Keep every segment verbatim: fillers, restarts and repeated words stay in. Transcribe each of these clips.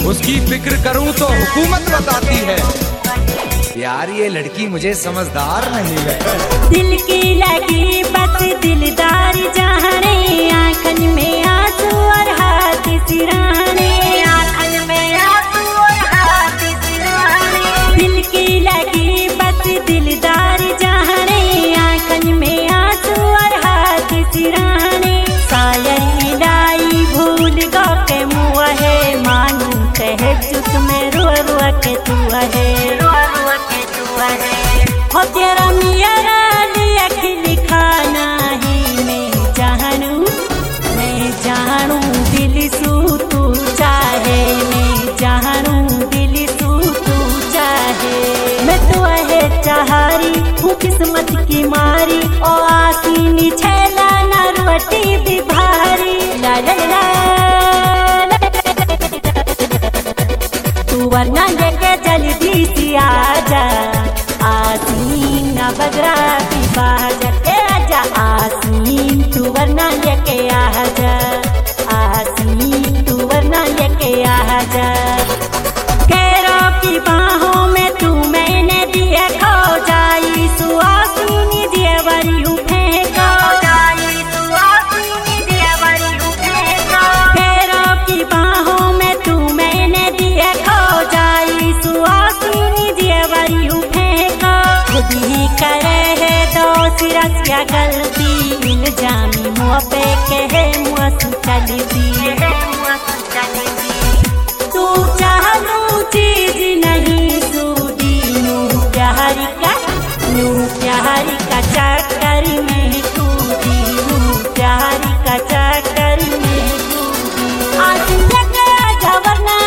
उसकी फिक्र करूं तो हुकूमत बताती है। यार ये लड़की मुझे समझदार नहीं है। दिल की लगी बस दिलदार जाने, आंखन में आंसू और हाथ सिराने, आंखन में आंसू और हाथ सिराने। दिल की लगी बस दिलदार जाने, आंखन में आंसू और हाथ सिराने। शायर इलाई भूल गो के मुँह है, मानू कहे चुक में रो रो के तू है, रो रो के तू है। हो तेरा मेरा लिख लिखा नहीं, मैं जानू मैं जानू दिल सू तू चाहे, मैं जानू दिल सू तू चाहे। मैं तो है चाहारी हूँ किस्मत की मारी, ओ आसीनी छेला ना रोटी भी भारी। ला ला ला तू वरना लेके जल्दी सी आजा, आसीन ना बजरा की बाजा के आजा। आसीन तू वरना लेके आजा, आसीन तू वरना लेके आजा। कैरों की बाहों में तू मैंने दिए खो जाई, सुआसीनी जेवरी हूँ फेंको जाई, सुआसीनी जेवरी हूँ फेंको। कैरों की बाहों में तू मैंने दिए खो जाई, सुआसीनी जेवरी हूँ फेंको। खुद ही करे है दोस्त रसिया गलती, इल्जामी मुँह पे कहे मुँह सु चलती, तू चाहू चीज नहीं सूदी। नू प्यारी का नू प्यारी का चक्कर में तू दी, नू प्यारी का चक्कर में तू दी। आज लगा जवरना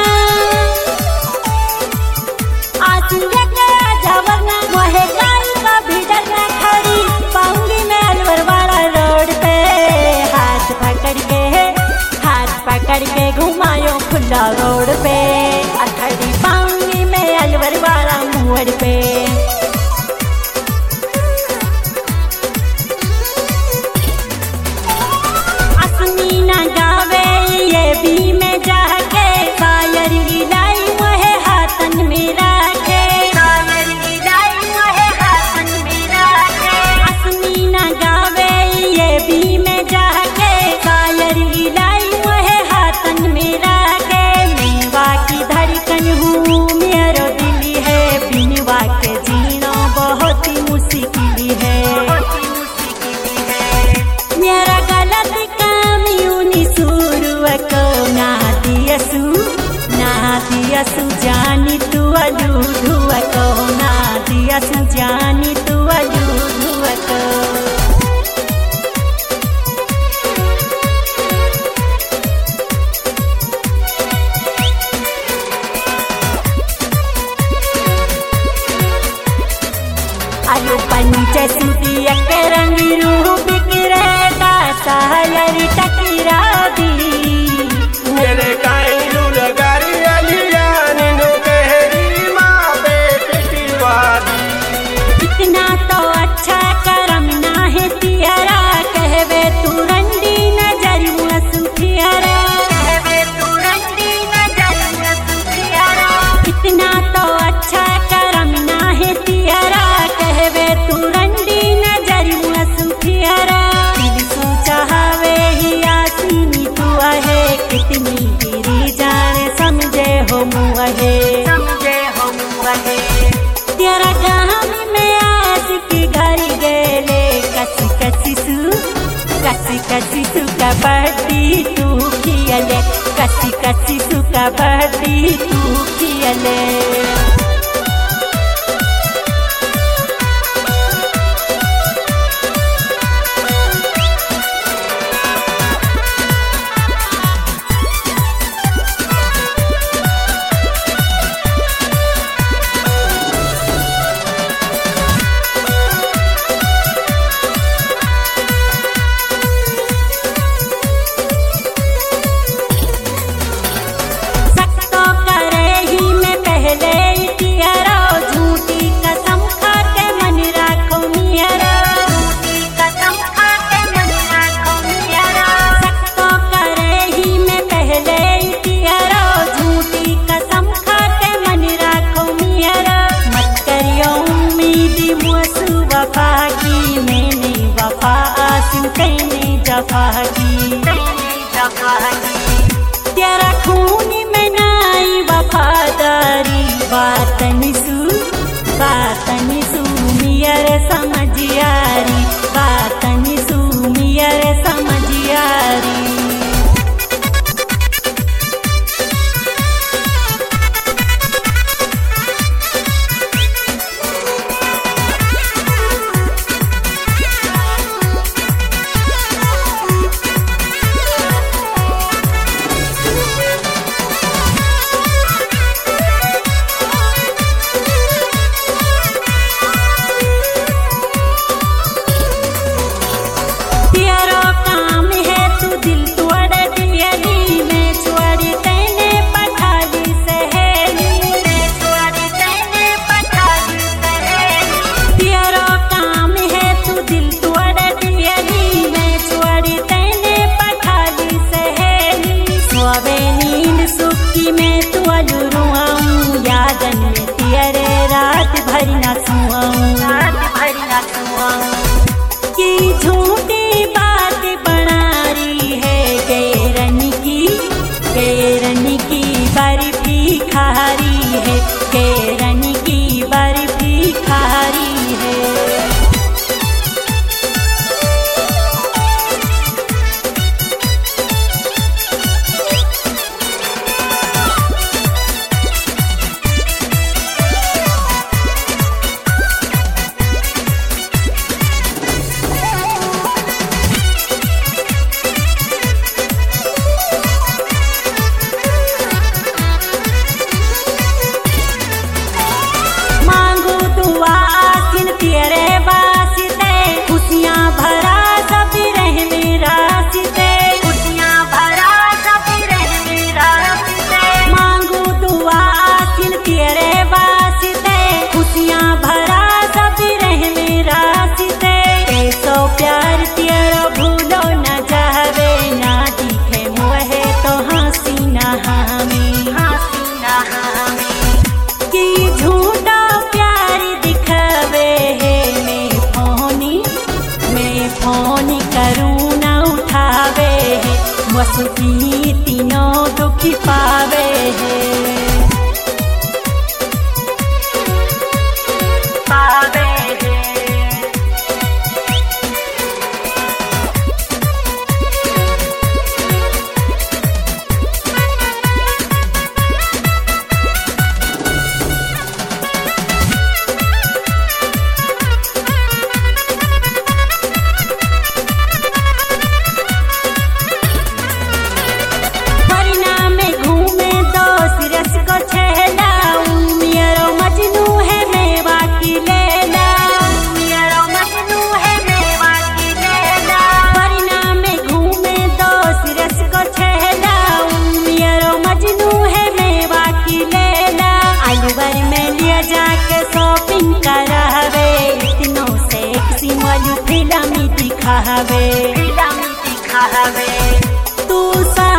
आज लगा जवरना मोहे गाल का भी डरना। खड़ी पाऊंगी मैं अलवर वाला रोड पे, हाथ पकड़ के हाथ पकड़ के घुमायो खुला रोड पे। खड़ी पाऊंगी मैं अलवर वाला मोड़ पे। असमी ना गावे ये भी मैं जाके, शायर लाई मुहे हाथन में रखे, शायर लाई मुहे हाथन में रखे। असमी ना गावे ये भी मैं जाके, शायर लाई मुहे हाथन में रखे। मेवा की धड़कन हूँ मेरा दिल है, बिनवा के जीना बहुत ही मुश्किल है। मेरा गलत काम यूनी शुरू को ना दियसू ना दियसू जानी तू अलू धुआ को, ना दियसू जानी तू अलू धुआ को। आलू पंचे सूतिया के रंग रूप बिखरेगा, शायर टकरा दी। मेरे कायलू लगारी अलिया नीनो कहरी माँ पे पिटवादी। इतना तो अच्छा करम ना है तिहरा, कहवे तू रंडी नजर सुखियारा, कहवे तू रंडी नजर सुखियारा। इतना तो अच्छा करम ना है तिहरा, कहवे तू रंडी नजर सुखियारा। दिल सो चाहवे ही आसीनी तू है, कितनी तेरी जाने समझे हो मुँहे, समझे हो मुँहे। तेरा गाँव में आज की घर गेले, कसी कसी सू कसी कसी सू कबड्डी तू खियले, कसी कसी सू कबड्डी तू खियले। सकतो करे ही मैं पहले दफागी तेरा खून में नाई वफादारी बातन सु बातन सु मियर समझियारी बातन सु मियर समझियारी की झूठी बात बना रही है केरन की केरन की बर्फी खा रही है केरन की बर्फी खा रही है वसुकी तीनों दुखी पावे है पावे है फिल्म दिखावे फिल्म दिखावे तू